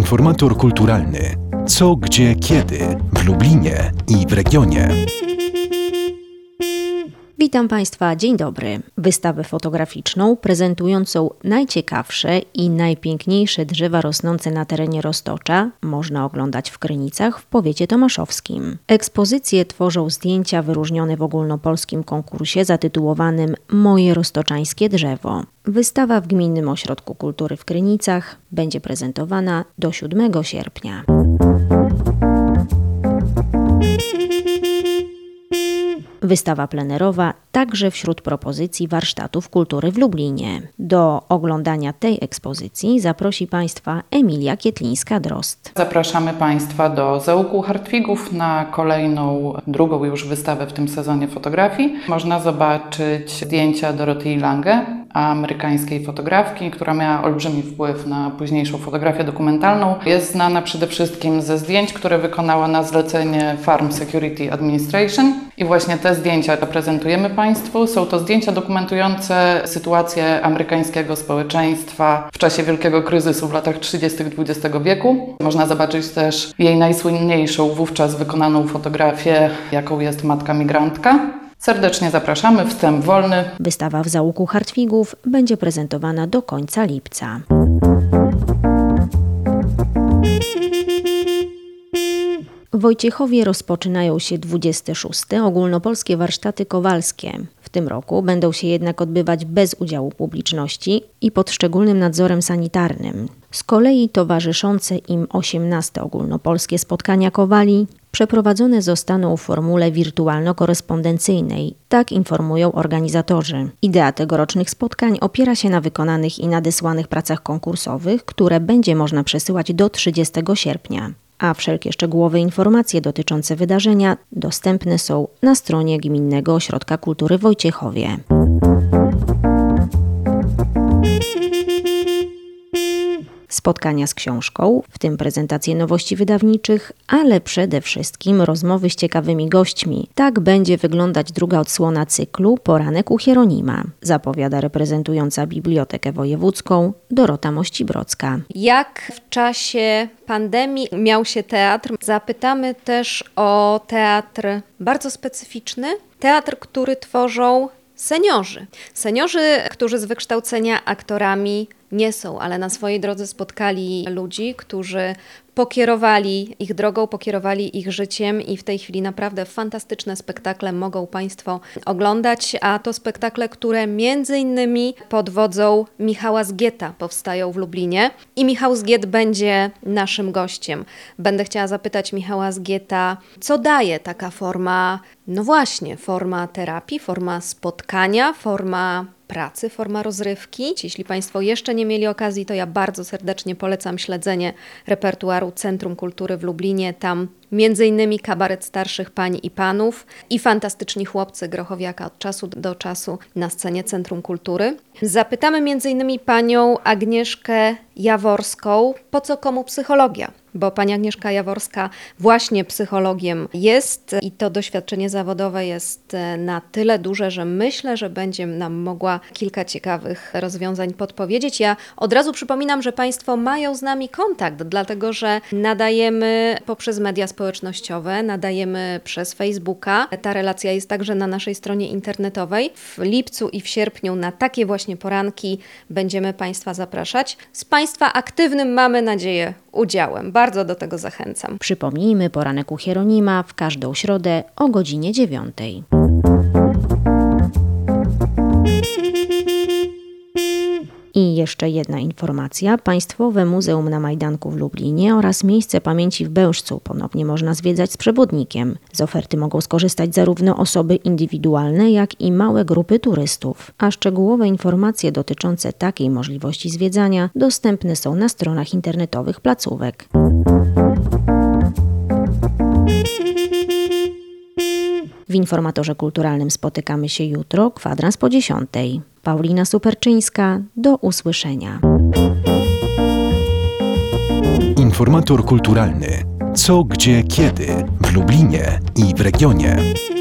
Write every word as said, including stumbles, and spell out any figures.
Informator kulturalny. Co, gdzie, kiedy w Lublinie i w regionie. Witam Państwa, dzień dobry. Wystawę fotograficzną prezentującą najciekawsze i najpiękniejsze drzewa rosnące na terenie Roztocza można oglądać w Krynicach w powiecie tomaszowskim. Ekspozycję tworzą zdjęcia wyróżnione w ogólnopolskim konkursie zatytułowanym Moje roztoczańskie drzewo. Wystawa w Gminnym Ośrodku Kultury w Krynicach będzie prezentowana do siódmego sierpnia. Wystawa plenerowa także wśród propozycji warsztatów kultury w Lublinie. Do oglądania tej ekspozycji zaprosi Państwa Emilia Kietlińska-Drozd. Zapraszamy Państwa do Zaułku Hartwigów na kolejną, drugą już wystawę w tym sezonie fotografii. Można zobaczyć zdjęcia Dorothy Lange, amerykańskiej fotografki, która miała olbrzymi wpływ na późniejszą fotografię dokumentalną. Jest znana przede wszystkim ze zdjęć, które wykonała na zlecenie Farm Security Administration. I właśnie te zdjęcia prezentujemy Państwu. Są to zdjęcia dokumentujące sytuację amerykańskiego społeczeństwa w czasie wielkiego kryzysu w latach trzydziestych dwudziestego wieku. Można zobaczyć też jej najsłynniejszą wówczas wykonaną fotografię, jaką jest matka migrantka. Serdecznie zapraszamy, wstęp wolny. Wystawa w Zaułku Hartwigów będzie prezentowana do końca lipca. W Wojciechowie rozpoczynają się dwudzieste szóste ogólnopolskie warsztaty kowalskie. W tym roku będą się jednak odbywać bez udziału publiczności i pod szczególnym nadzorem sanitarnym. Z kolei towarzyszące im osiemnaste ogólnopolskie spotkania kowali przeprowadzone zostaną w formule wirtualno-korespondencyjnej. Tak informują organizatorzy. Idea tegorocznych spotkań opiera się na wykonanych i nadesłanych pracach konkursowych, które będzie można przesyłać do trzydziestego sierpnia. A wszelkie szczegółowe informacje dotyczące wydarzenia dostępne są na stronie Gminnego Ośrodka Kultury w Wojciechowie. Spotkania z książką, w tym prezentacje nowości wydawniczych, ale przede wszystkim rozmowy z ciekawymi gośćmi. Tak będzie wyglądać druga odsłona cyklu Poranek u Hieronima, zapowiada reprezentująca Bibliotekę Wojewódzką Dorota Mościbrocka. Jak w czasie pandemii miał się teatr? Zapytamy też o teatr bardzo specyficzny, teatr, który tworzą seniorzy. Seniorzy, którzy z wykształcenia aktorami nie są, ale na swojej drodze spotkali ludzi, którzy pokierowali ich drogą, pokierowali ich życiem i w tej chwili naprawdę fantastyczne spektakle mogą Państwo oglądać, a to spektakle, które między innymi pod wodzą Michała Zgieta powstają w Lublinie i Michał Zgiet będzie naszym gościem. Będę chciała zapytać Michała Zgieta, co daje taka forma, no właśnie, forma terapii, forma spotkania, forma pracy, forma rozrywki. Jeśli Państwo jeszcze nie mieli okazji, to ja bardzo serdecznie polecam śledzenie repertuaru Centrum Kultury w Lublinie. Tam między innymi kabaret starszych pań i panów i fantastyczni chłopcy Grochowiaka od czasu do czasu na scenie Centrum Kultury. Zapytamy między innymi panią Agnieszkę Jaworską, po co komu psychologia? Bo pani Agnieszka Jaworska właśnie psychologiem jest i to doświadczenie zawodowe jest na tyle duże, że myślę, że będzie nam mogła kilka ciekawych rozwiązań podpowiedzieć. Ja od razu przypominam, że Państwo mają z nami kontakt, dlatego że nadajemy poprzez media społecznościowe, nadajemy przez Facebooka. Ta relacja jest także na naszej stronie internetowej. W lipcu i w sierpniu na takie właśnie poranki będziemy Państwa zapraszać. Z Państwa aktywnym, mamy nadzieję, udziałem. Bardzo do tego zachęcam. Przypomnijmy, poranek u Hieronima w każdą środę o godzinie dziewiątej. I jeszcze jedna informacja. Państwowe Muzeum na Majdanku w Lublinie oraz Miejsce Pamięci w Bełżcu ponownie można zwiedzać z przewodnikiem. Z oferty mogą skorzystać zarówno osoby indywidualne, jak i małe grupy turystów. A szczegółowe informacje dotyczące takiej możliwości zwiedzania dostępne są na stronach internetowych placówek. W informatorze kulturalnym spotykamy się jutro, kwadrans po dziesiątej. Paulina Superczyńska, do usłyszenia. Informator kulturalny. Co, gdzie, kiedy w Lublinie i w regionie.